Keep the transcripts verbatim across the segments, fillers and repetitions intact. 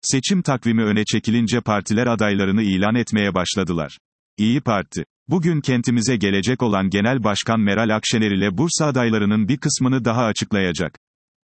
Seçim takvimi öne çekilince partiler adaylarını ilan etmeye başladılar. İyi Parti, bugün kentimize gelecek olan Genel Başkan Meral Akşener ile Bursa adaylarının bir kısmını daha açıklayacak.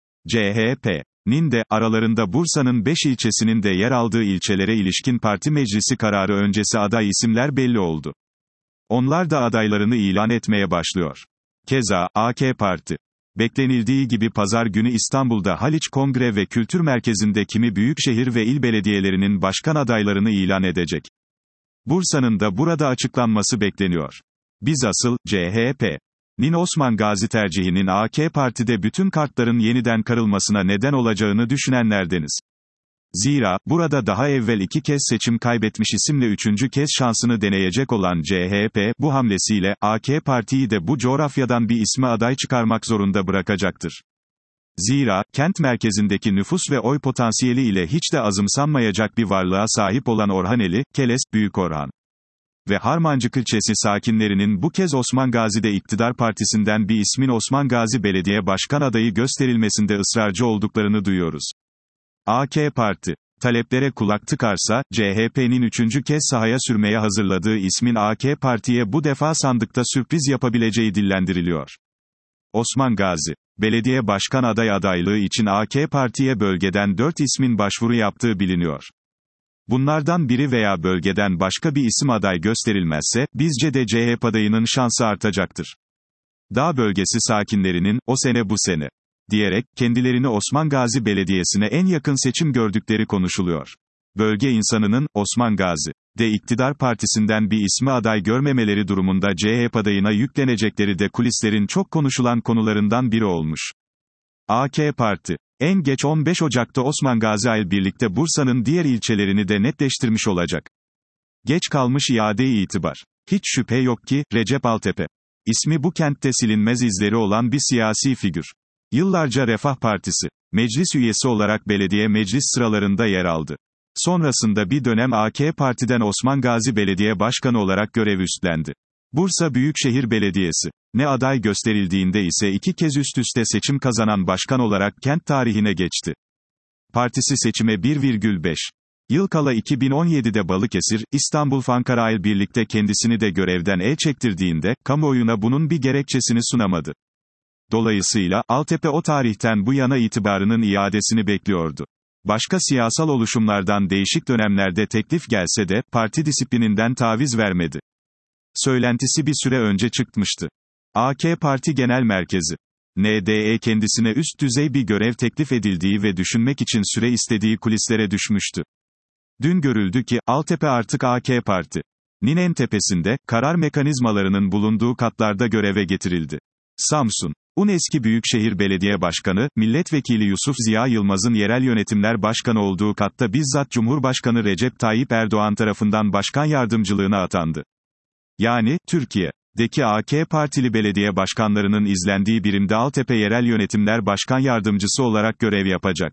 C H P'nin de, aralarında Bursa'nın beş ilçesinin de yer aldığı ilçelere ilişkin parti meclisi kararı öncesi aday isimler belli oldu. Onlar da adaylarını ilan etmeye başlıyor. Keza, A K Parti. Beklenildiği gibi pazar günü İstanbul'da Haliç Kongre ve Kültür Merkezi'nde kimi büyükşehir ve il belediyelerinin başkan adaylarını ilan edecek. Bursa'nın da burada açıklanması bekleniyor. Biz asıl, C H P'nin Osman Gazi tercihinin A K Parti'de bütün kartların yeniden karılmasına neden olacağını düşünenlerdeniz. Zira, burada daha evvel iki kez seçim kaybetmiş isimle üçüncü kez şansını deneyecek olan C H P, bu hamlesiyle, A K Parti'yi de bu coğrafyadan bir ismi aday çıkarmak zorunda bırakacaktır. Zira, kent merkezindeki nüfus ve oy potansiyeli ile hiç de azımsanmayacak bir varlığa sahip olan Orhaneli, Keles, Büyükorhan ve Harmancık ilçesi sakinlerinin bu kez Osman Gazi'de iktidar partisinden bir ismin Osman Gazi Belediye Başkan adayı gösterilmesinde ısrarcı olduklarını duyuyoruz. A K Parti, taleplere kulak tıkarsa, C H P'nin üçüncü kez sahaya sürmeye hazırladığı ismin A K Parti'ye bu defa sandıkta sürpriz yapabileceği dillendiriliyor. Osman Gazi, belediye başkan aday adaylığı için A K Parti'ye bölgeden dört ismin başvuru yaptığı biliniyor. Bunlardan biri veya bölgeden başka bir isim aday gösterilmezse, bizce de C H P adayının şansı artacaktır. Dağ bölgesi sakinlerinin, o sene bu sene diyerek, kendilerini Osman Gazi Belediyesi'ne en yakın seçim gördükleri konuşuluyor. Bölge insanının, Osman Gazi de iktidar partisinden bir ismi aday görmemeleri durumunda C H P adayına yüklenecekleri de kulislerin çok konuşulan konularından biri olmuş. A K Parti, en geç on beş Ocak'ta Osman Gazi ile birlikte Bursa'nın diğer ilçelerini de netleştirmiş olacak. Geç kalmış iade-i itibar. Hiç şüphe yok ki, Recep Altepe ismi bu kentte silinmez izleri olan bir siyasi figür. Yıllarca Refah Partisi meclis üyesi olarak belediye meclis sıralarında yer aldı. Sonrasında bir dönem A K Parti'den Osman Gazi Belediye Başkanı olarak görev üstlendi. Bursa Büyükşehir Belediyesi ne aday gösterildiğinde ise iki kez üst üste seçim kazanan başkan olarak kent tarihine geçti. Partisi seçime bir virgül beş yıl kala iki bin on yedide Balıkesir, İstanbul Ankara ile birlikte kendisini de görevden el çektirdiğinde, kamuoyuna bunun bir gerekçesini sunamadı. Dolayısıyla, Altepe o tarihten bu yana itibarının iadesini bekliyordu. Başka siyasal oluşumlardan değişik dönemlerde teklif gelse de, parti disiplininden taviz vermedi. Söylentisi bir süre önce çıkmıştı. A K Parti Genel Merkezi N D E kendisine üst düzey bir görev teklif edildiği ve düşünmek için süre istediği kulislere düşmüştü. Dün görüldü ki, Altepe artık A K Parti'nin en tepesinde, karar mekanizmalarının bulunduğu katlarda göreve getirildi. Samsun Un eski Büyükşehir Belediye Başkanı, Milletvekili Yusuf Ziya Yılmaz'ın yerel yönetimler başkanı olduğu katta bizzat Cumhurbaşkanı Recep Tayyip Erdoğan tarafından başkan yardımcılığına atandı. Yani, Türkiye'deki A K Partili belediye başkanlarının izlendiği birimde Altepe Yerel Yönetimler Başkan Yardımcısı olarak görev yapacak.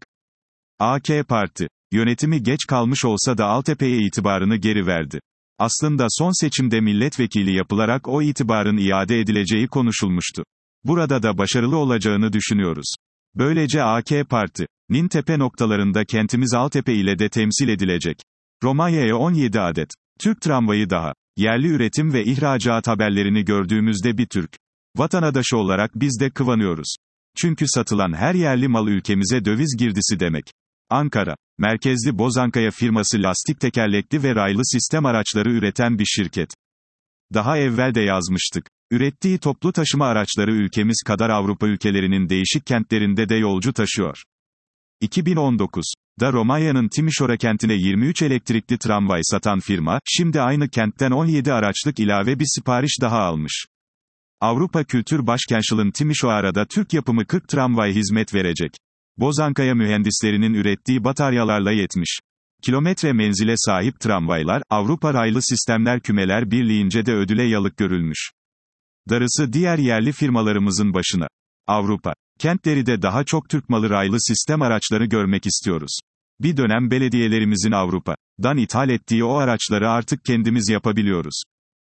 A K Parti, yönetimi geç kalmış olsa da Altepe'ye itibarını geri verdi. Aslında son seçimde milletvekili yapılarak o itibarın iade edileceği konuşulmuştu. Burada da başarılı olacağını düşünüyoruz. Böylece A K Parti'nin tepe noktalarında kentimiz Altepe ile de temsil edilecek. Romanya'ya on yedi adet Türk tramvayı daha. Yerli üretim ve ihracat haberlerini gördüğümüzde bir Türk vatandaşı olarak biz de kıvanıyoruz. Çünkü satılan her yerli mal ülkemize döviz girdisi demek. Ankara merkezli Bozankaya firması lastik tekerlekli ve raylı sistem araçları üreten bir şirket. Daha evvel de yazmıştık. Ürettiği toplu taşıma araçları ülkemiz kadar Avrupa ülkelerinin değişik kentlerinde de yolcu taşıyor. iki bin on dokuzda Romanya'nın Timișoara kentine yirmi üç elektrikli tramvay satan firma, şimdi aynı kentten on yedi araçlık ilave bir sipariş daha almış. Avrupa Kültür Başkentşıl'ın Timișoara'da Türk yapımı kırk tramvay hizmet verecek. Bozankaya mühendislerinin ürettiği bataryalarla yetmiş kilometre menzile sahip tramvaylar, Avrupa Raylı Sistemler Kümeler Birliği'nce de ödüle yalık görülmüş. Darısı diğer yerli firmalarımızın başına. Avrupa kentleri de daha çok Türk malı raylı sistem araçları görmek istiyoruz. Bir dönem belediyelerimizin Avrupa'dan ithal ettiği o araçları artık kendimiz yapabiliyoruz.